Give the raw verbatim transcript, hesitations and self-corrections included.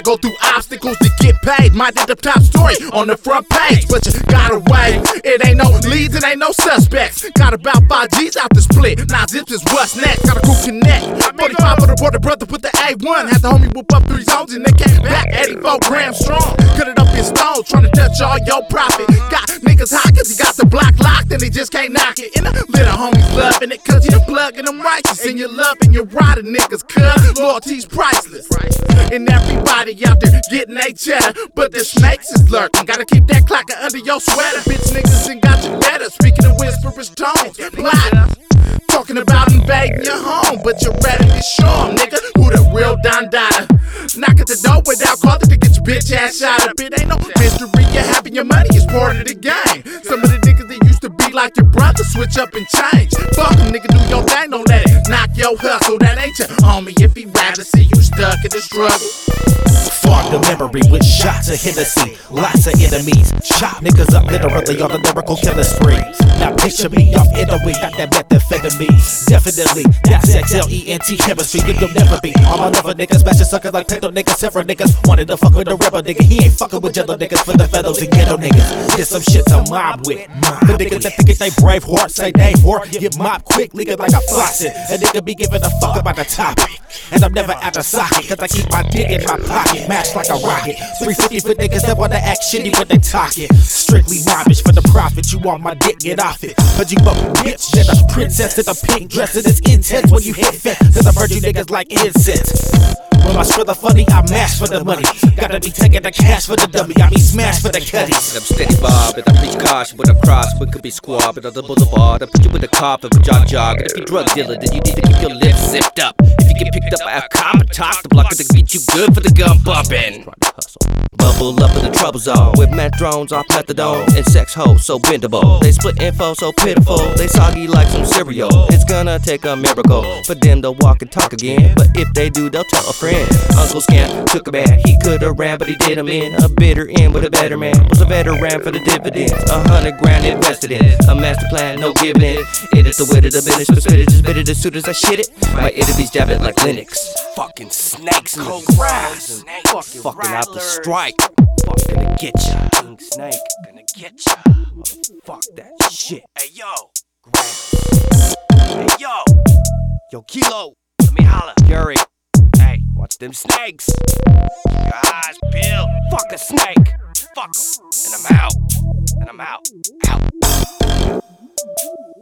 Gotta go through obstacles to get paid. Might be the top story on the front page, but you gotta wait. It ain't no leads, it ain't no suspects. Got about five G's out the split. Now zips is what's next. Gotta go connect. forty-five for the brother, brother with the A one. Had the homie whoop up three zones and they came back eighty-four grams strong. Cut it up in stones, trying to touch all your profit. Got niggas hot cause you got the block locked and they just can't knock it. And the little homies loving it cause you're plugging them righteous. And you're loving your rider niggas cuz loyalty's priceless. And everybody out there getting they cheddar, but the snakes is lurking. Gotta keep that clocker under your sweater. Bitch niggas ain't got you better. Speaking of whisperous tones, plot. Talking about invading your home, but you're ready to show 'em, nigga, who the real Don Dada. Knock at the door without calling to get your bitch ass shot up. It ain't no mystery, you're having your money is part of the game. Some of the niggas that used to be like your brother switch up and change. Fuck 'em, nigga, do your thing, don't let it knock your hustle. That ain't your homie if he rather see you stuck in the struggle. Fog the memory with shots of Hennessy, lots of enemies. Chop niggas up literally on a lyrical killer spree. Now picture me off Italy, got that methamphetamine. Definitely, that's X L E N T chemistry, you you'll never be. All my lover niggas, smashing suckers like Pinto niggas. Several niggas wanted to fuck with a rebel nigga. He ain't fucking with jello niggas for the fellows and ghetto niggas. There's some shit to mob with. The niggas that think it's they brave heart, say they whore. Get mobbed quick, leak it like a faucet. A nigga be giving a fuck about the topic. And I'm never out of socket, cause I keep my dick in my pocket. Match like a rocket. three fifty for niggas that wanna act shitty when they talking. Strictly mobbish for the profit. You want my dick, get off it. Cause you a bitch and a princess in a pink dress. And it's intense when you hit fit. Cause I burn you niggas like incense. When my skrilla funny, I mash for the money. Gotta be taking the cash for the dummy. I be smashed for the cutties. I'm steady bob, and I preach caution with a cross. We could be squab, but on the boulevard I put you with a cop and a jog jog. And if you drug dealer, then you need to keep your lips zipped up. If you get picked up by a cop and toss the block, it'll beat you good for the gun bumping. Bubble up in the trouble zone with meth drones off methadone and sex hoes so bendable. They split info so pitiful, they soggy like some cereal. It's gonna take a miracle for them to walk and talk again. But if they do, they'll tell a friend. Uncle Scam took a man, he could've ran, but he did him in. A bitter end with a better man, was a veteran for the dividends. A hundred grand invested in, a master plan, no giving in. It is the wit of the business, but spit it just bit it as soon as I shit it. My enemies jab it like Linux. Fucking snakes in the grass, fucking, fucking out the strike. Fuck gonna get ya, King Snake, gonna get ya. Fuck that shit. Hey yo, grass. Hey yo, yo Kilo, let me holla. Gary, hey, watch them snakes. Guys, Bill, fuck a snake. Fuck 'em. And I'm out, and I'm out, out.